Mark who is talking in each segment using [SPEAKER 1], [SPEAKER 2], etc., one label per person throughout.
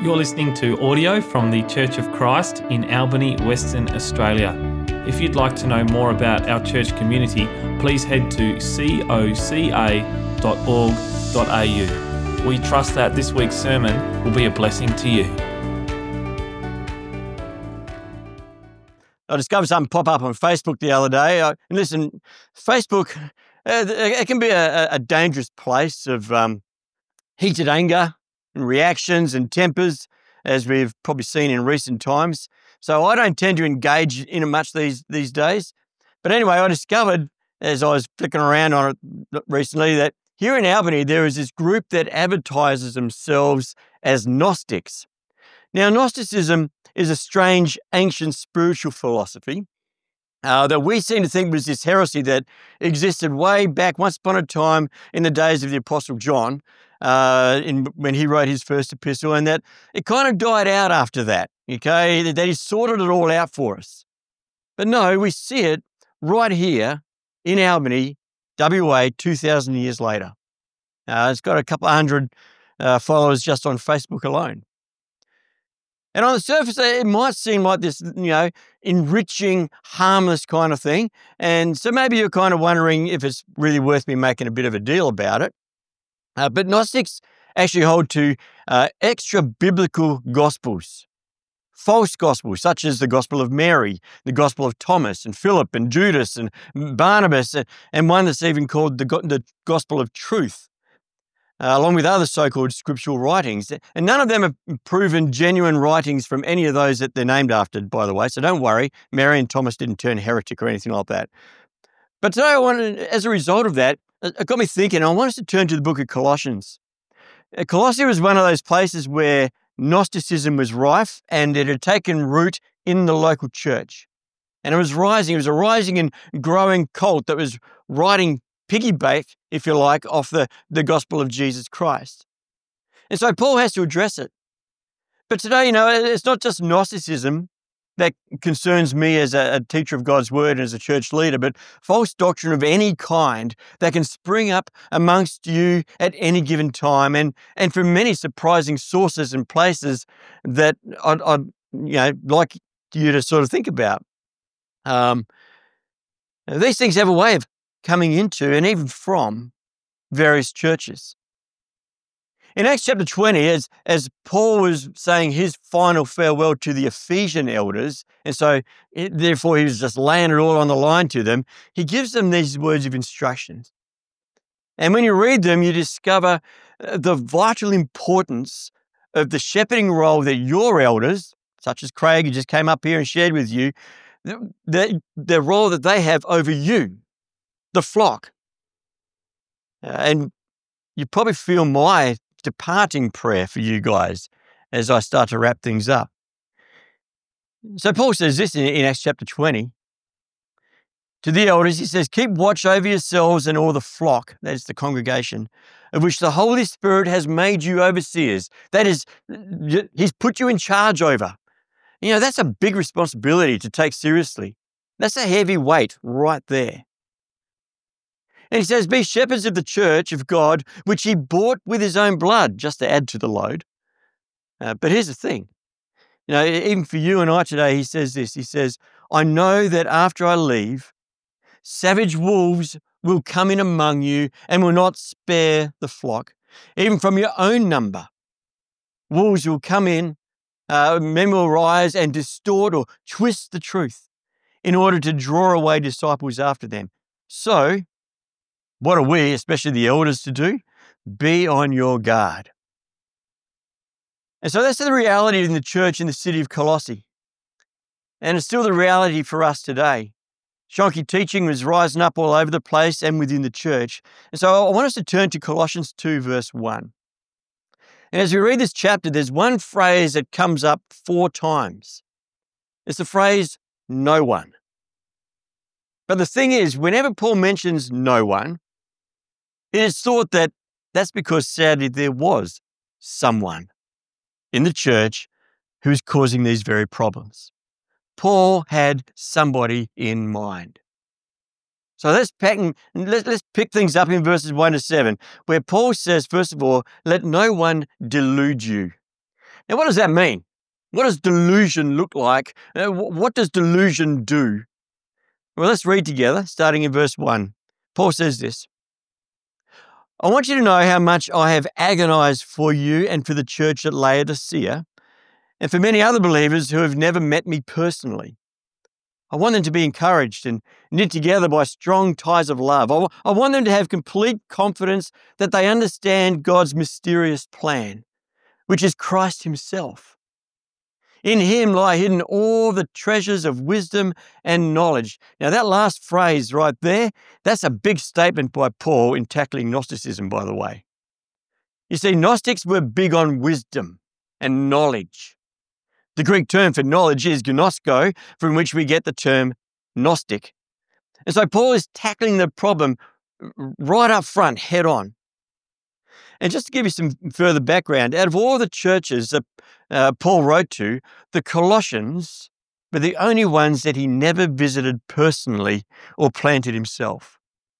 [SPEAKER 1] You're listening to audio from the Church of Christ in Albany, Western Australia. If you'd like to know more about our church community, please head to coca.org.au. We trust that this week's sermon will be a blessing to you.
[SPEAKER 2] I discovered something pop up on Facebook the other day. And listen, Facebook, it can be a dangerous place of heated anger and reactions and tempers, as we've probably seen in recent times. So I don't tend to engage in it much these days. But anyway, I discovered, as I was flicking around on it recently, that here in Albany, there is this group that advertises themselves as Gnostics. Now, Gnosticism is a strange, ancient spiritual philosophy that we seem to think was this heresy that existed way back once upon a time in the days of the Apostle John, when he wrote his first epistle, and that it kind of died out after that, okay? That he sorted it all out for us. But no, we see it right here in Albany, WA, 2,000 years later. It's got a couple of hundred followers just on Facebook alone. And on the surface, it might seem like this, enriching, harmless kind of thing. And so maybe you're kind of wondering if it's really worth me making a bit of a deal about it. But Gnostics actually hold to extra-biblical gospels, false gospels, such as the Gospel of Mary, the Gospel of Thomas and Philip and Judas and Barnabas, and one that's even called the Gospel of Truth, along with other so-called scriptural writings. And none of them have proven genuine writings from any of those that they're named after, by the way. So don't worry, Mary and Thomas didn't turn heretic or anything like that. But today, as a result of that, it got me thinking. I want us to turn to the book of Colossians. Colossae was one of those places where Gnosticism was rife, and it had taken root in the local church. And it was rising. It was a rising and growing cult that was riding piggyback, if you like, off the gospel of Jesus Christ. And so Paul has to address it. But today, it's not just Gnosticism that concerns me as a teacher of God's word and as a church leader, but false doctrine of any kind that can spring up amongst you at any given time, and from many surprising sources and places that I'd like you to sort of think about. These things have a way of coming into and even from various churches. In Acts chapter 20, as Paul was saying his final farewell to the Ephesian elders, and so therefore he was just laying it all on the line to them, he gives them these words of instructions. And when you read them, you discover the vital importance of the shepherding role that your elders, such as Craig, who just came up here and shared with you, the role that they have over you, the flock. And you probably feel my departing prayer for you guys as I start to wrap things up. So Paul says this in Acts chapter 20. To the elders, he says, keep watch over yourselves and all the flock, that is the congregation, of which the Holy Spirit has made you overseers. That is, he's put you in charge over. That's a big responsibility to take seriously. That's a heavy weight right there. And he says, be shepherds of the church of God, which he bought with his own blood, just to add to the load. But here's the thing. Even for you and I today, he says this. He says, I know that after I leave, savage wolves will come in among you and will not spare the flock. Even from your own number, wolves will come in, men will rise and distort or twist the truth in order to draw away disciples after them. So, what are we, especially the elders, to do? Be on your guard. And so that's the reality in the church in the city of Colossae. And it's still the reality for us today. Shonky teaching was rising up all over the place and within the church. And so I want us to turn to Colossians 2, verse 1. And as we read this chapter, there's one phrase that comes up 4 times. It's the phrase, no one. But the thing is, whenever Paul mentions no one, it is thought that that's because sadly there was someone in the church who's causing these very problems. Paul had somebody in mind. So let's pick things up in verses 1 to 7, where Paul says, first of all, let no one delude you. Now, what does that mean? What does delusion look like? What does delusion do? Well, let's read together, starting in verse 1. Paul says this: I want you to know how much I have agonized for you and for the church at Laodicea, and for many other believers who have never met me personally. I want them to be encouraged and knit together by strong ties of love. I want them to have complete confidence that they understand God's mysterious plan, which is Christ himself. In him lie hidden all the treasures of wisdom and knowledge. Now, that last phrase right there, that's a big statement by Paul in tackling Gnosticism, by the way. You see, Gnostics were big on wisdom and knowledge. The Greek term for knowledge is gnosko, from which we get the term Gnostic. And so Paul is tackling the problem right up front, head on. And just to give you some further background, out of all the churches that Paul wrote to, the Colossians were the only ones that he never visited personally or planted himself.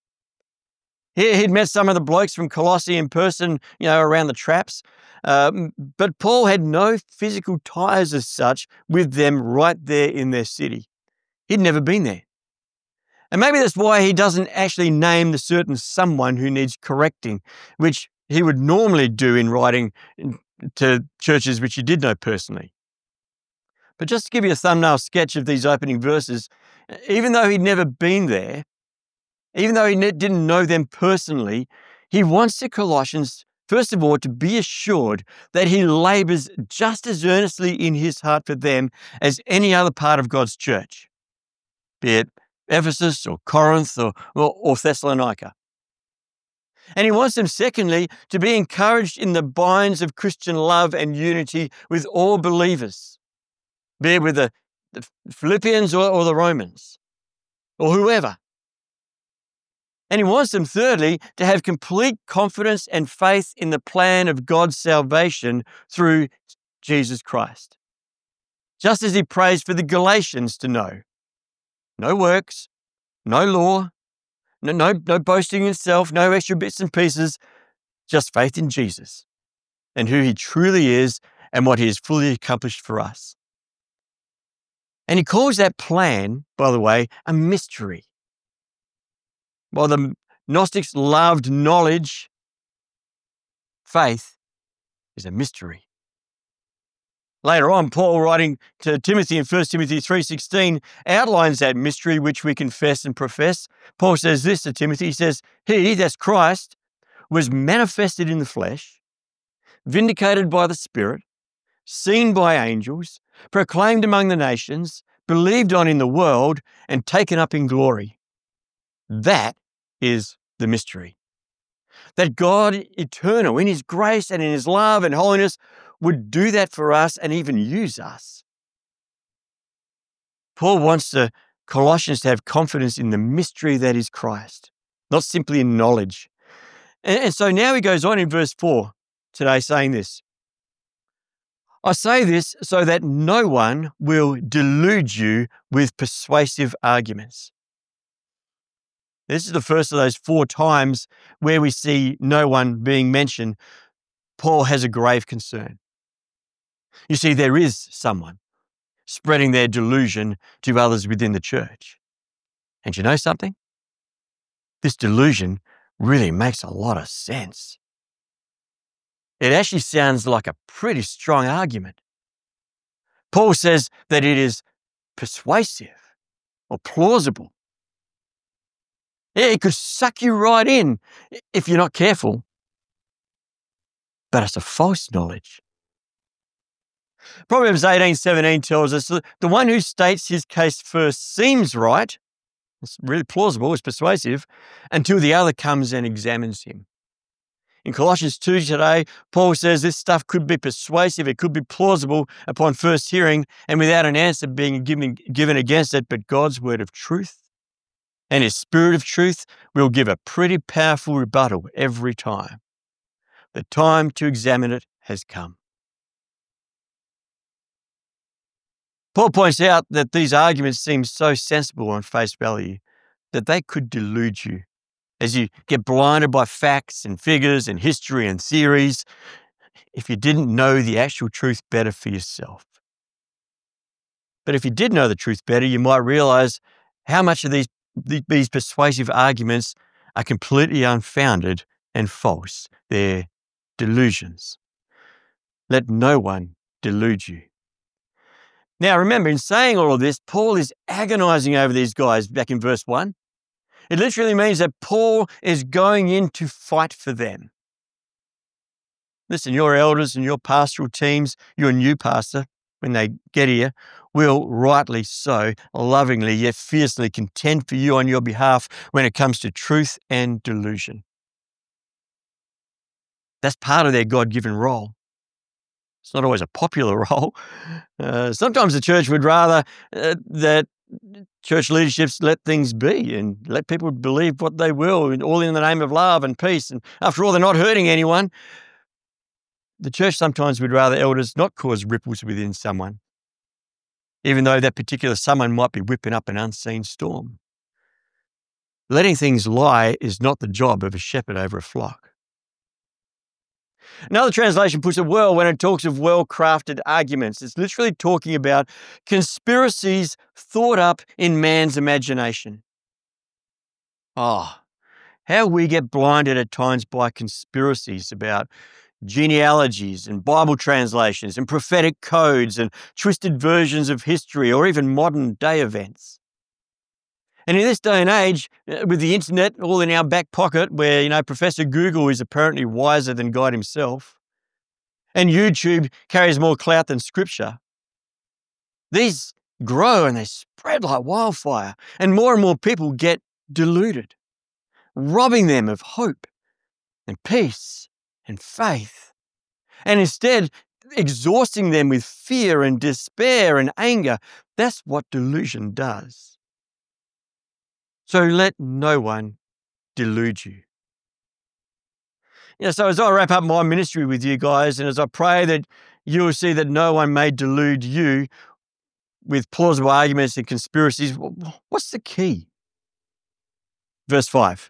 [SPEAKER 2] He'd met some of the blokes from Colossae in person, around the traps, but Paul had no physical ties as such with them right there in their city. He'd never been there. And maybe that's why he doesn't actually name the certain someone who needs correcting, which he would normally do in writing to churches which he did know personally. But just to give you a thumbnail sketch of these opening verses, even though he'd never been there, even though he didn't know them personally, he wants the Colossians, first of all, to be assured that he labors just as earnestly in his heart for them as any other part of God's church, be it Ephesus or Corinth or Thessalonica. And he wants them, secondly, to be encouraged in the binds of Christian love and unity with all believers, be it with the Philippians or the Romans or whoever. And he wants them, thirdly, to have complete confidence and faith in the plan of God's salvation through Jesus Christ. Just as he prays for the Galatians to know. No works, no law, no boasting in self, no extra bits and pieces, just faith in Jesus and who he truly is and what he has fully accomplished for us. And he calls that plan, by the way, a mystery. While the Gnostics loved knowledge, faith is a mystery. Later on, Paul, writing to Timothy in 1 Timothy 3:16, outlines that mystery which we confess and profess. Paul says this to Timothy. He says, he, that's Christ, was manifested in the flesh, vindicated by the Spirit, seen by angels, proclaimed among the nations, believed on in the world, and taken up in glory. That is the mystery. That God eternal, in his grace and in his love and holiness, would do that for us and even use us. Paul wants the Colossians to have confidence in the mystery that is Christ, not simply in knowledge. And so now he goes on in verse 4 today saying this: I say this so that no one will delude you with persuasive arguments. This is the first of those 4 times where we see no one being mentioned. Paul has a grave concern. You see, there is someone spreading their delusion to others within the church. And you know something? This delusion really makes a lot of sense. It actually sounds like a pretty strong argument. Paul says that it is persuasive or plausible. It could suck you right in if you're not careful. But it's a false knowledge. Proverbs 18:17 tells us that the one who states his case first seems right, it's really plausible, it's persuasive, until the other comes and examines him. In Colossians 2 today, Paul says this stuff could be persuasive, it could be plausible upon first hearing and without an answer being given against it, but God's word of truth and his spirit of truth will give a pretty powerful rebuttal every time. The time to examine it has come. Paul points out that these arguments seem so sensible on face value that they could delude you as you get blinded by facts and figures and history and theories. if you didn't know the actual truth better for yourself. But if you did know the truth better, you might realize how much of these persuasive arguments are completely unfounded and false. They're delusions. Let no one delude you. Now, remember, in saying all of this, Paul is agonizing over these guys back in verse 1. It literally means that Paul is going in to fight for them. Listen, your elders and your pastoral teams, your new pastor, when they get here, will rightly so, lovingly yet fiercely contend for you on your behalf when it comes to truth and delusion. That's part of their God-given role. It's not always a popular role. Sometimes the church would rather that church leaderships let things be and let people believe what they will, all in the name of love and peace. And after all, they're not hurting anyone. The church sometimes would rather elders not cause ripples within someone, even though that particular someone might be whipping up an unseen storm. Letting things lie is not the job of a shepherd over a flock. Another translation puts it well when it talks of well-crafted arguments. It's literally talking about conspiracies thought up in man's imagination. How we get blinded at times by conspiracies about genealogies and Bible translations and prophetic codes and twisted versions of history or even modern day events. And in this day and age, with the internet all in our back pocket, where, Professor Google is apparently wiser than God himself, and YouTube carries more clout than Scripture, these grow and they spread like wildfire, and more people get deluded, robbing them of hope and peace and faith, and instead exhausting them with fear and despair and anger. That's what delusion does. So let no one delude you. So as I wrap up my ministry with you guys, and as I pray that you will see that no one may delude you with plausible arguments and conspiracies, what's the key? Verse 5.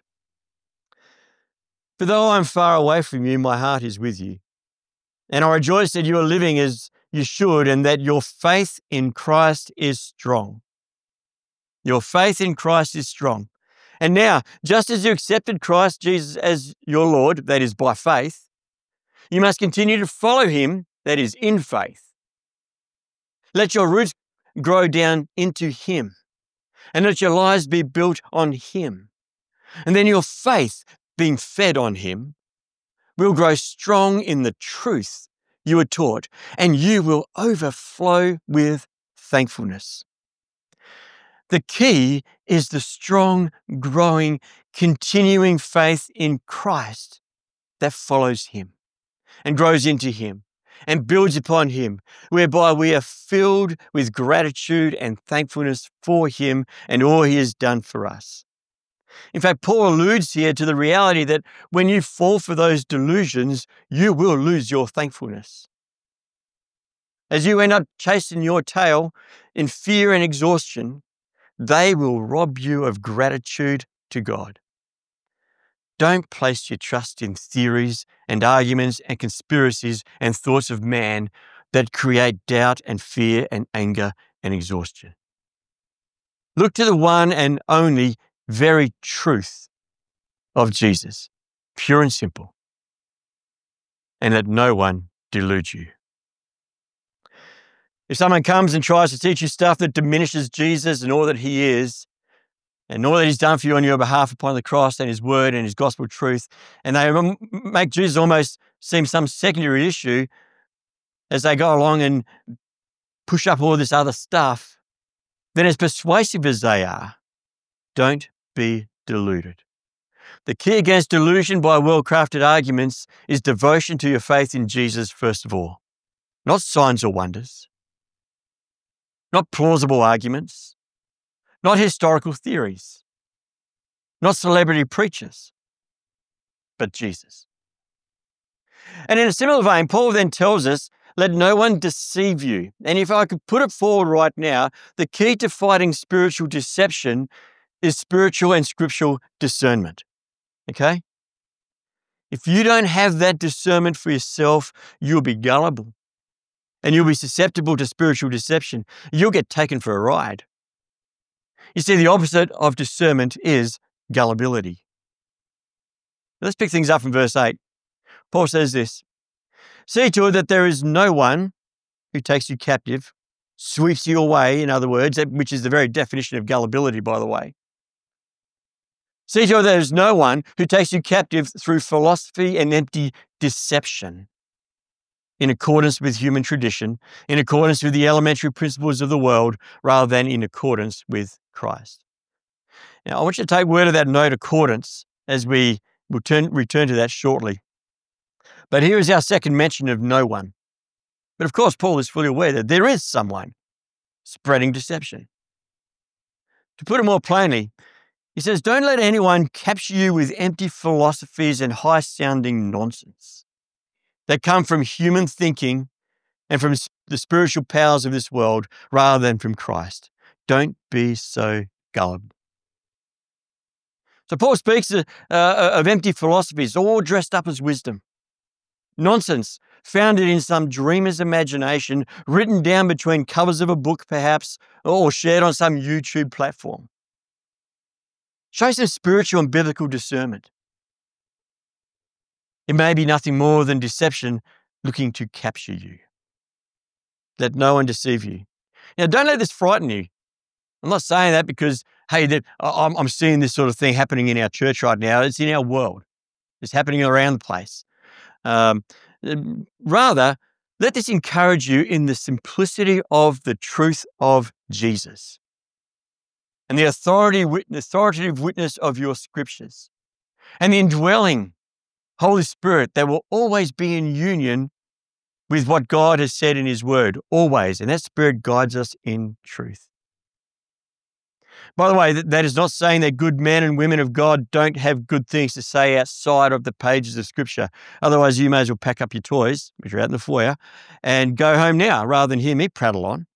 [SPEAKER 2] For though I'm far away from you, my heart is with you. And I rejoice that you are living as you should, and that your faith in Christ is strong. Your faith in Christ is strong. And now, just as you accepted Christ Jesus as your Lord, that is by faith, you must continue to follow him, that is in faith. Let your roots grow down into him, and let your lives be built on him. And then your faith, being fed on him, will grow strong in the truth you were taught, and you will overflow with thankfulness. The key is the strong, growing, continuing faith in Christ that follows him and grows into him and builds upon him, whereby we are filled with gratitude and thankfulness for him and all he has done for us. In fact, Paul alludes here to the reality that when you fall for those delusions, you will lose your thankfulness. As you end up chasing your tail in fear and exhaustion, they will rob you of gratitude to God. Don't place your trust in theories and arguments and conspiracies and thoughts of man that create doubt and fear and anger and exhaustion. Look to the one and only very truth of Jesus, pure and simple, and let no one delude you. If someone comes and tries to teach you stuff that diminishes Jesus and all that he is, and all that he's done for you on your behalf upon the cross and his word and his gospel truth, and they make Jesus almost seem some secondary issue as they go along and push up all this other stuff, then as persuasive as they are, don't be deluded. The key against delusion by well-crafted arguments is devotion to your faith in Jesus first of all, not signs or wonders, not plausible arguments, not historical theories, not celebrity preachers, but Jesus. And in a similar vein, Paul then tells us, let no one deceive you. And if I could put it forward right now, the key to fighting spiritual deception is spiritual and scriptural discernment. Okay? If you don't have that discernment for yourself, you'll be gullible and you'll be susceptible to spiritual deception. You'll get taken for a ride. You see, the opposite of discernment is gullibility. Let's pick things up from verse 8. Paul says this, "See to it that there is no one who takes you captive, sweeps you away," in other words, which is the very definition of gullibility, by the way. "See to it that there is no one who takes you captive through philosophy and empty deception, in accordance with human tradition, in accordance with the elementary principles of the world, rather than in accordance with Christ." Now, I want you to take word of that note, accordance, as we will return to that shortly. But here is our second mention of no one. But of course, Paul is fully aware that there is someone spreading deception. To put it more plainly, he says, don't let anyone capture you with empty philosophies and high-sounding nonsense that come from human thinking and from the spiritual powers of this world rather than from Christ. Don't be so gullible. So Paul speaks of empty philosophies, all dressed up as wisdom. Nonsense, founded in some dreamer's imagination, written down between covers of a book perhaps, or shared on some YouTube platform. Show some spiritual and biblical discernment. It may be nothing more than deception looking to capture you. Let no one deceive you. Now, don't let this frighten you. I'm not saying that because, hey, I'm seeing this sort of thing happening in our church right now. It's in our world. It's happening around the place. Rather, let this encourage you in the simplicity of the truth of Jesus and the authoritative witness of your scriptures and the indwelling Holy Spirit that will always be in union with what God has said in His Word, always. And that Spirit guides us in truth. By the way, that is not saying that good men and women of God don't have good things to say outside of the pages of Scripture. Otherwise, you may as well pack up your toys, which are out in the foyer, and go home now rather than hear me prattle on.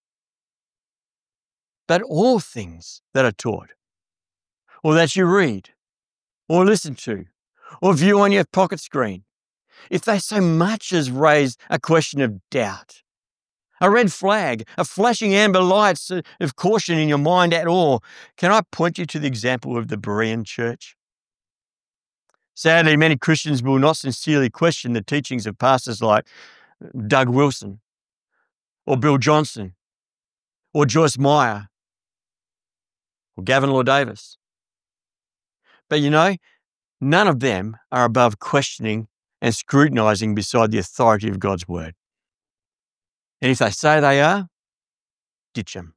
[SPEAKER 2] But all things that are taught, or that you read, or listen to, or view on your pocket screen, if they so much as raise a question of doubt, a red flag, a flashing amber lights of caution in your mind at all, can I point you to the example of the Berean church? Sadly, many Christians will not sincerely question the teachings of pastors like Doug Wilson, or Bill Johnson, or Joyce Meyer, or Gavin Law Davis. But you know, none of them are above questioning and scrutinizing beside the authority of God's Word. And if they say they are, ditch them.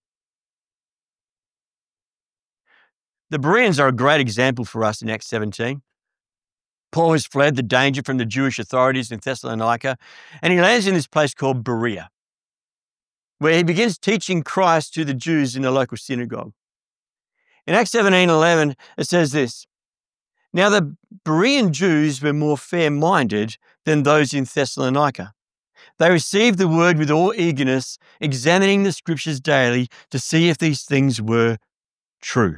[SPEAKER 2] The Bereans are a great example for us in Acts 17. Paul has fled the danger from the Jewish authorities in Thessalonica, and he lands in this place called Berea, where he begins teaching Christ to the Jews in the local synagogue. In Acts 17:11, it says this, "Now the Berean Jews were more fair-minded than those in Thessalonica. They received the word with all eagerness, examining the scriptures daily to see if these things were true."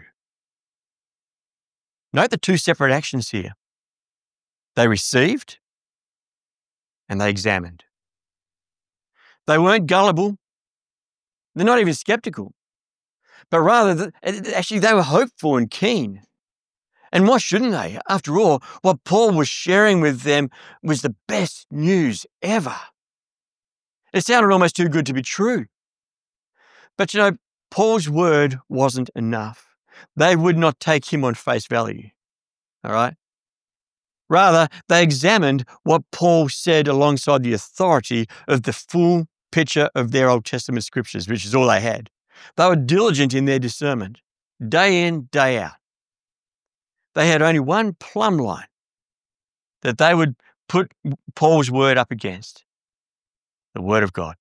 [SPEAKER 2] Note the two separate actions here. They received and they examined. They weren't gullible. They're not even skeptical. But rather, actually, they were hopeful and keen. And why shouldn't they? After all, what Paul was sharing with them was the best news ever. It sounded almost too good to be true. But you know, Paul's word wasn't enough. They would not take him on face value. All right? Rather, they examined what Paul said alongside the authority of the full picture of their Old Testament scriptures, which is all they had. They were diligent in their discernment, day in, day out. They had only one plumb line that they would put Paul's word up against, the Word of God.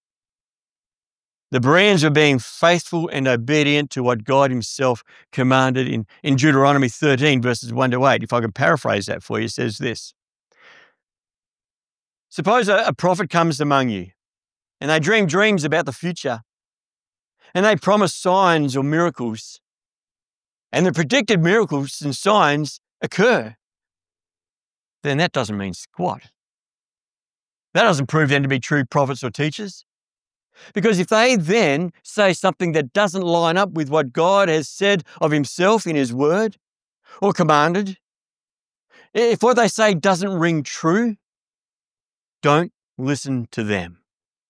[SPEAKER 2] The Bereans were being faithful and obedient to what God Himself commanded in Deuteronomy 13, verses 1-8. If I could paraphrase that for you, it says this. Suppose a prophet comes among you and they dream dreams about the future and they promise signs or miracles, and the predicted miracles and signs occur. then that doesn't mean squat. That doesn't prove them to be true prophets or teachers. Because if they then say something that doesn't line up with what God has said of himself in his word or commanded, if what they say doesn't ring true, don't listen to them.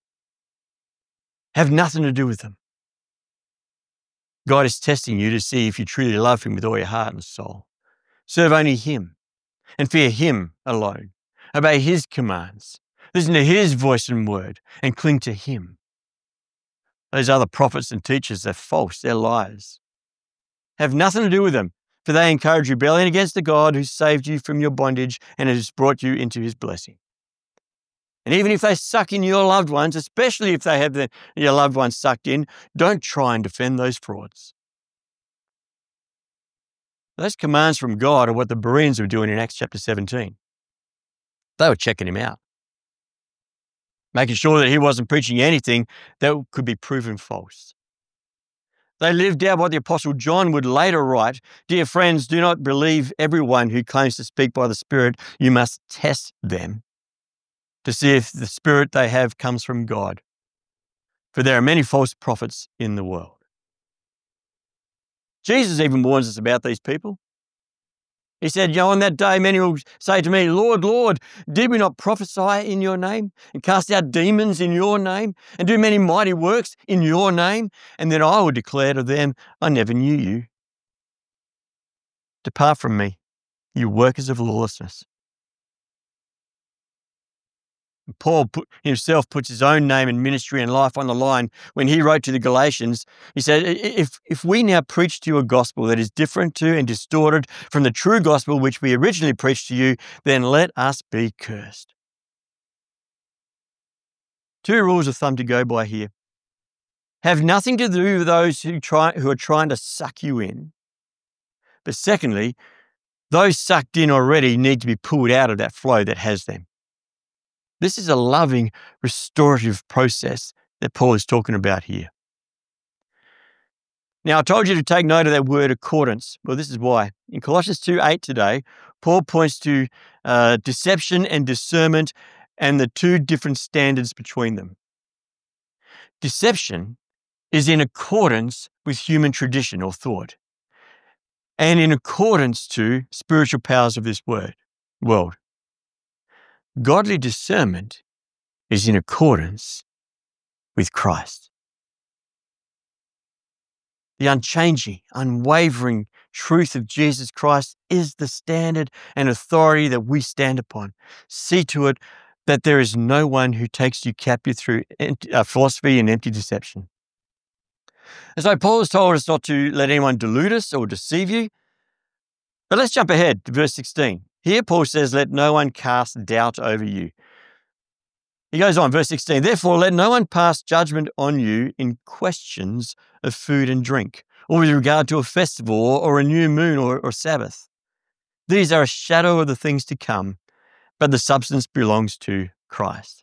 [SPEAKER 2] Have nothing to do with them. God is testing you to see if you truly love him with all your heart and soul. Serve only him and fear him alone. Obey his commands. Listen to his voice and word and cling to him. Those other prophets and teachers, they're false, they're liars. Have nothing to do with them, for they encourage rebellion against the God who saved you from your bondage and has brought you into his blessing. And even if they suck in your loved ones, especially if they have your loved ones sucked in, don't try and defend those frauds. Those commands from God are what the Bereans were doing in Acts chapter 17. They were checking him out, making sure that he wasn't preaching anything that could be proven false. They lived out what the Apostle John would later write, "Dear friends, do not believe everyone who claims to speak by the Spirit. You must test them to see if the Spirit they have comes from God. For there are many false prophets in the world." Jesus even warns us about these people. He said, on that day, many will say to me, "Lord, Lord, did we not prophesy in your name and cast out demons in your name and do many mighty works in your name? And then I will declare to them, I never knew you. Depart from me, you workers of lawlessness." Paul himself puts his own name and ministry and life on the line when he wrote to the Galatians. He said, if we now preach to you a gospel that is different to and distorted from the true gospel which we originally preached to you, then let us be cursed. Two rules of thumb to go by here. Have nothing to do with those who are trying to suck you in. But secondly, those sucked in already need to be pulled out of that flow that has them. This is a loving, restorative process that Paul is talking about here. Now, I told you to take note of that word accordance. Well, this is why. In Colossians 2:8 today, Paul points to deception and discernment and the two different standards between them. Deception is in accordance with human tradition or thought, and in accordance to spiritual powers of this world. Godly discernment is in accordance with Christ. The unchanging, unwavering truth of Jesus Christ is the standard and authority that we stand upon. See to it that there is no one who takes you captive through philosophy and empty deception. And so Paul has told us not to let anyone delude us or deceive you. But let's jump ahead to verse 16. Here Paul says, "Let no one cast doubt over you." He goes on, verse 16, "Therefore let no one pass judgment on you in questions of food and drink, or with regard to a festival or a new moon or Sabbath. These are a shadow of the things to come, but the substance belongs to Christ."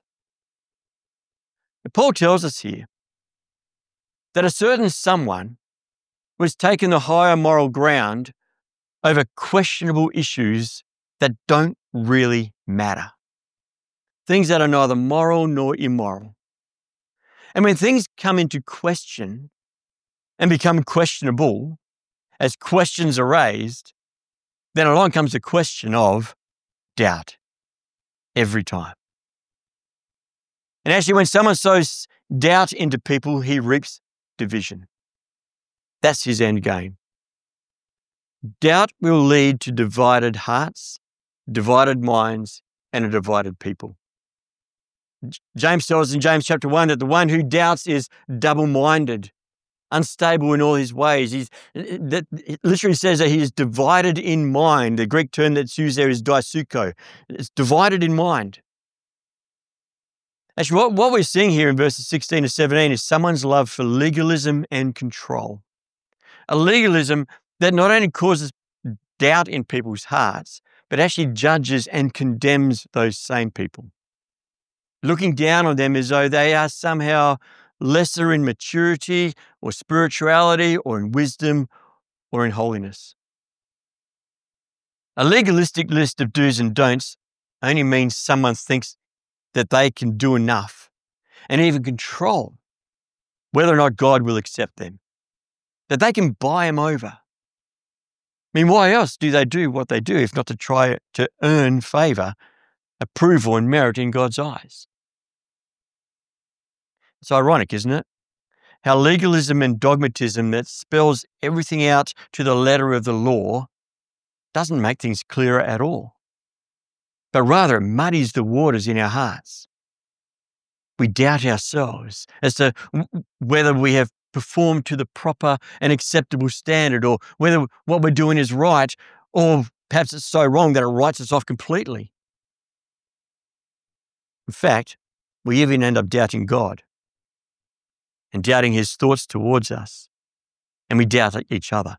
[SPEAKER 2] And Paul tells us here that a certain someone was taking the higher moral ground over questionable issues that don't really matter. Things that are neither moral nor immoral. And when things come into question and become questionable, as questions are raised, then along comes the question of doubt every time. And actually, when someone sows doubt into people, he reaps division. That's his end game. Doubt will lead to divided hearts, divided minds, and a divided people. James tells us in James chapter 1 that the one who doubts is double-minded, unstable in all his ways. It literally says that he is divided in mind. The Greek term that's used there is disuko. It's divided in mind. Actually, what we're seeing here in verses 16 to 17 is someone's love for legalism and control. A legalism that not only causes doubt in people's hearts, but actually judges and condemns those same people, looking down on them as though they are somehow lesser in maturity or spirituality or in wisdom or in holiness. A legalistic list of do's and don'ts only means someone thinks that they can do enough and even control whether or not God will accept them, that they can buy him over. I mean, why else do they do what they do if not to try to earn favour, approval and merit in God's eyes? It's ironic, isn't it? How legalism and dogmatism that spells everything out to the letter of the law doesn't make things clearer at all, but rather it muddies the waters in our hearts. We doubt ourselves as to whether we have performed to the proper and acceptable standard, or whether what we're doing is right, or perhaps it's so wrong that it writes us off completely. In fact, we even end up doubting God and doubting his thoughts towards us, and we doubt each other.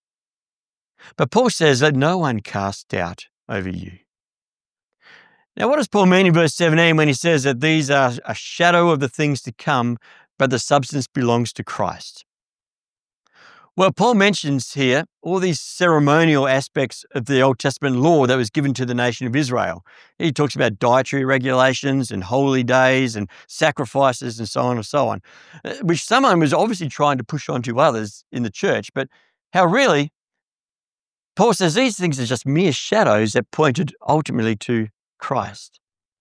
[SPEAKER 2] But Paul says, let no one cast doubt over you. Now, what does Paul mean in verse 17 when he says that these are a shadow of the things to come, but the substance belongs to Christ? Well, Paul mentions here all these ceremonial aspects of the Old Testament law that was given to the nation of Israel. He talks about dietary regulations and holy days and sacrifices and so on and so on, which someone was obviously trying to push on to others in the church, but how really Paul says these things are just mere shadows that pointed ultimately to Christ.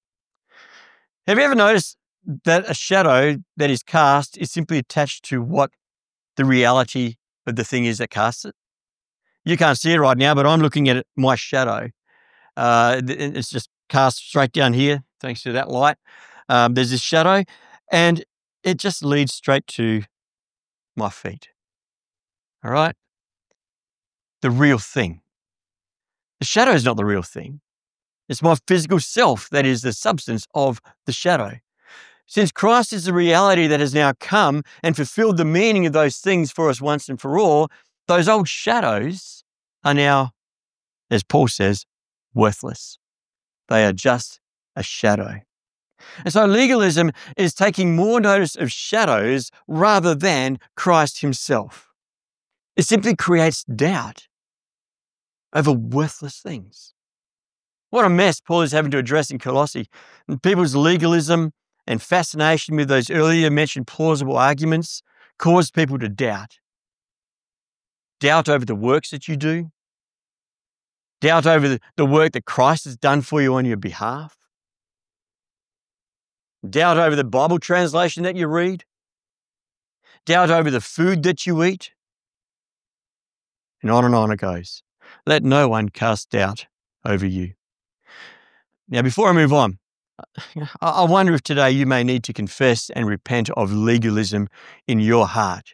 [SPEAKER 2] Have you ever noticed that a shadow that is cast is simply attached to what the reality of the thing is that casts it? You can't see it right now, but I'm looking at my shadow. It's just cast straight down here, thanks to that light. There's this shadow, and it just leads straight to my feet. All right? The real thing. The shadow is not the real thing. It's my physical self that is the substance of the shadow. Since Christ is the reality that has now come and fulfilled the meaning of those things for us once and for all, those old shadows are now, as Paul says, worthless. They are just a shadow. And so legalism is taking more notice of shadows rather than Christ himself. It simply creates doubt over worthless things. What a mess Paul is having to address in Colossae. And people's legalism and fascination with those earlier mentioned plausible arguments caused people to doubt. Doubt over the works that you do. Doubt over the work that Christ has done for you on your behalf. Doubt over the Bible translation that you read. Doubt over the food that you eat. And on it goes. Let no one cast doubt over you. Now, before I move on, I wonder if today you may need to confess and repent of legalism in your heart,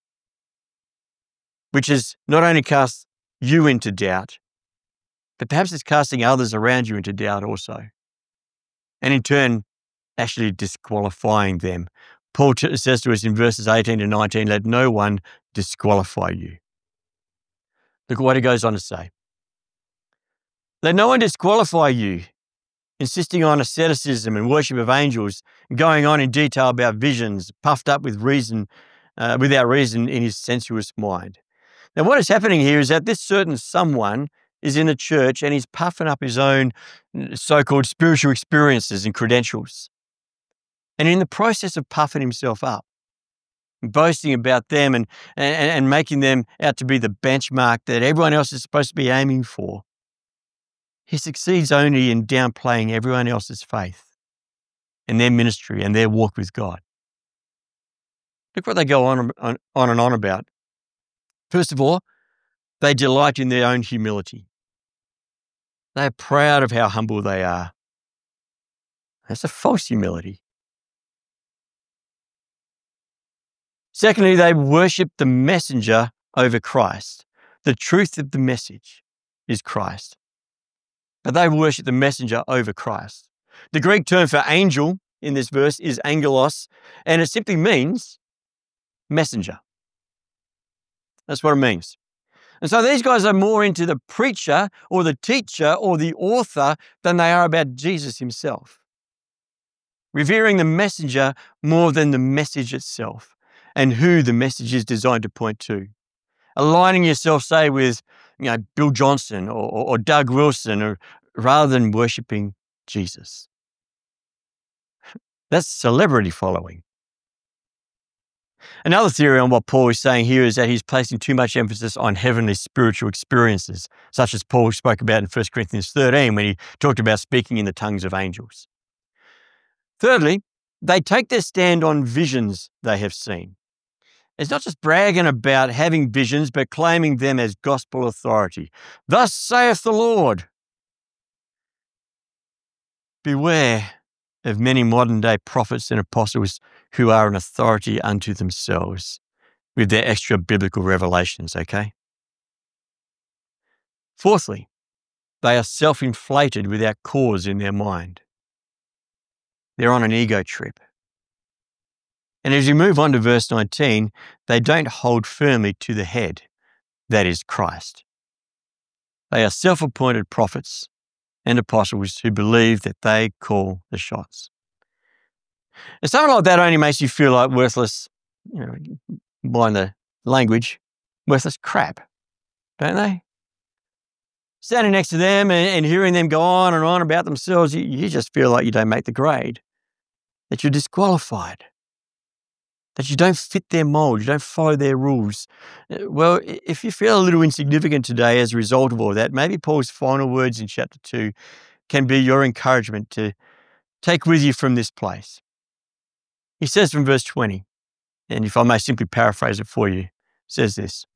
[SPEAKER 2] which has not only cast you into doubt, but perhaps it's casting others around you into doubt also, and in turn, actually disqualifying them. Paul says to us in verses 18 to 19, let no one disqualify you. Look at what he goes on to say. Let no one disqualify you, insisting on asceticism and worship of angels, going on in detail about visions, puffed up with reason, without reason in his sensuous mind. Now, what is happening here is that this certain someone is in the church and he's puffing up his own so-called spiritual experiences and credentials. And in the process of puffing himself up, boasting about them and making them out to be the benchmark that everyone else is supposed to be aiming for, he succeeds only in downplaying everyone else's faith and their ministry and their walk with God. Look what they go on and on about. First of all, they delight in their own humility. They are proud of how humble they are. That's a false humility. Secondly, they worship the messenger over Christ. The truth of the message is Christ. But they worship the messenger over Christ. The Greek term for angel in this verse is angelos, and it simply means messenger. That's what it means. And so these guys are more into the preacher or the teacher or the author than they are about Jesus himself. Revering the messenger more than the message itself and who the message is designed to point to. Aligning yourself, say, with Bill Johnson or Doug Wilson, rather than worshipping Jesus. That's celebrity following. Another theory on what Paul is saying here is that he's placing too much emphasis on heavenly spiritual experiences, such as Paul spoke about in 1 Corinthians 13 when he talked about speaking in the tongues of angels. Thirdly, they take their stand on visions they have seen. It's not just bragging about having visions, but claiming them as gospel authority. Thus saith the Lord. Beware of many modern-day prophets and apostles who are an authority unto themselves with their extra biblical revelations, okay? Fourthly, they are self-inflated without cause in their mind. They're on an ego trip. And as you move on to verse 19, they don't hold firmly to the head, that is Christ. They are self-appointed prophets and apostles who believe that they call the shots. And something like that only makes you feel like worthless, mind the language, worthless crap, don't they? Standing next to them and hearing them go on and on about themselves, you just feel like you don't make the grade, that you're disqualified, that you don't fit their mold, you don't follow their rules. Well, if you feel a little insignificant today as a result of all that, maybe Paul's final words in chapter 2 can be your encouragement to take with you from this place. He says from verse 20, and if I may simply paraphrase it for you, says this: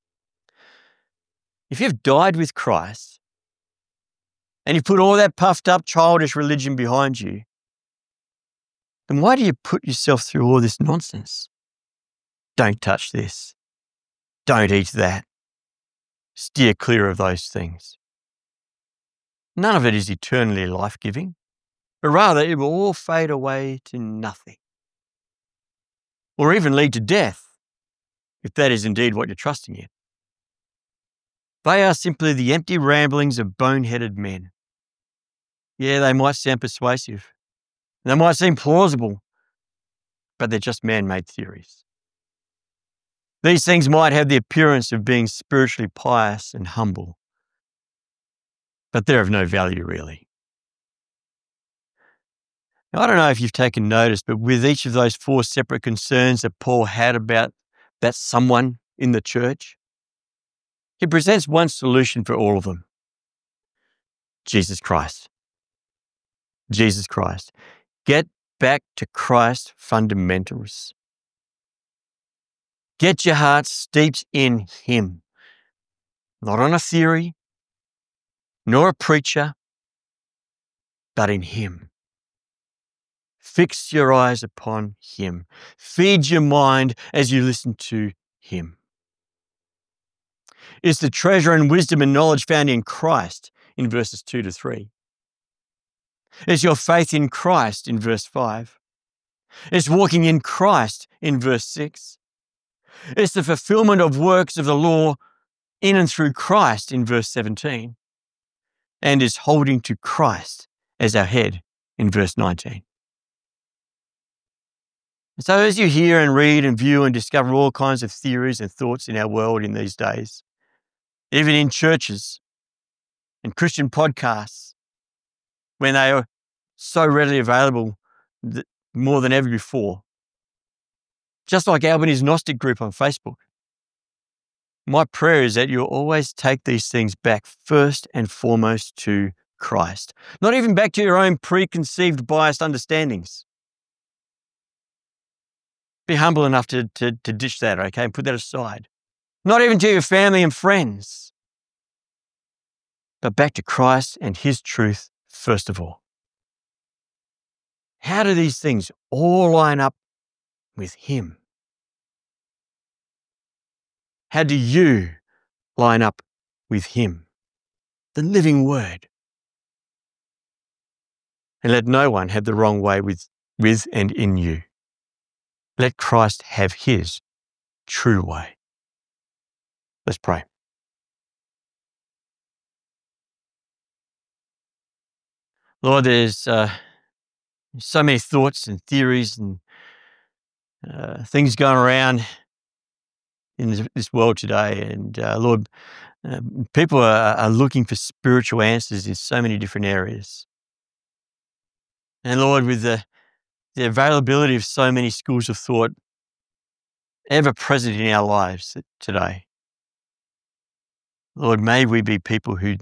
[SPEAKER 2] if you've died with Christ and you put all that puffed up childish religion behind you, then why do you put yourself through all this nonsense? Don't touch this. Don't eat that. Steer clear of those things. None of it is eternally life-giving, but rather it will all fade away to nothing, or even lead to death, if that is indeed what you're trusting in. They are simply the empty ramblings of boneheaded men. Yeah, they might sound persuasive. They might seem plausible, but they're just man-made theories. These things might have the appearance of being spiritually pious and humble, but they're of no value really. Now, I don't know if you've taken notice, but with each of those 4 separate concerns that Paul had about that someone in the church, he presents one solution for all of them: Jesus Christ. Jesus Christ. Get back to Christ fundamentals. Get your heart steeped in Him, not on a theory, nor a preacher, but in Him. Fix your eyes upon Him. Feed your mind as you listen to Him. It's the treasure and wisdom and knowledge found in Christ in verses 2 to 3. It's your faith in Christ in verse 5. It's walking in Christ in verse 6. It's the fulfillment of works of the law in and through Christ in verse 17. And is holding to Christ as our head in verse 19. So as you hear and read and view and discover all kinds of theories and thoughts in our world in these days, even in churches and Christian podcasts, when they are so readily available more than ever before, just like Albany's Gnostic group on Facebook, my prayer is that you'll always take these things back first and foremost to Christ, not even back to your own preconceived biased understandings. Be humble enough to ditch that, okay, and put that aside. Not even to your family and friends, but back to Christ and His truth first of all. How do these things all line up with Him? How do you line up with Him, the living Word? And let no one have the wrong way with and in you. Let Christ have His true way. Let's pray. Lord, there's so many thoughts and theories and things going around in this world today. And Lord, people are looking for spiritual answers in so many different areas. And Lord, with the availability of so many schools of thought ever present in our lives today, Lord, may we be people who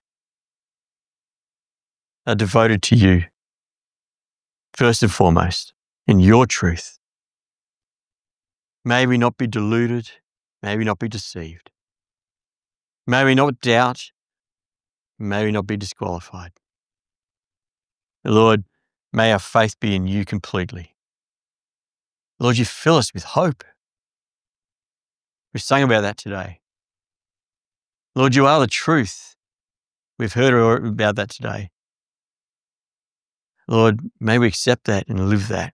[SPEAKER 2] are devoted to you, first and foremost, in your truth. May we not be deluded. May we not be deceived. May we not doubt. May we not be disqualified. Lord, may our faith be in you completely. Lord, you fill us with hope. We sang about that today. Lord, you are the truth. We've heard about that today. Lord, may we accept that and live that.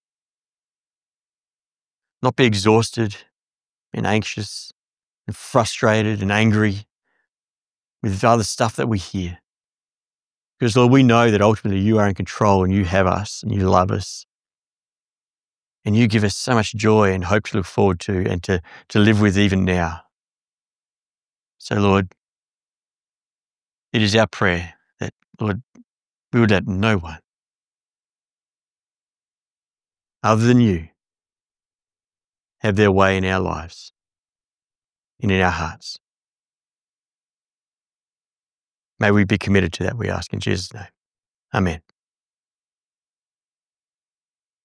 [SPEAKER 2] Not be exhausted and anxious and frustrated and angry with other stuff that we hear. Because, Lord, we know that ultimately you are in control and you have us and you love us. And you give us so much joy and hope to look forward to and to live with even now. So, Lord, it is our prayer that, Lord, we would let no one other than you have their way in our lives and in our hearts. May we be committed to that, we ask in Jesus' name. Amen.